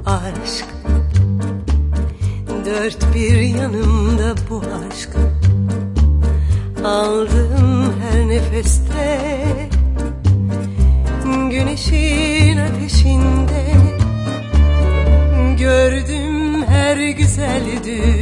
aşk, dört bir yanımda bu aşk. Aldığım her nefeste, güneşin ateşinde, gördüm her güzel düğün.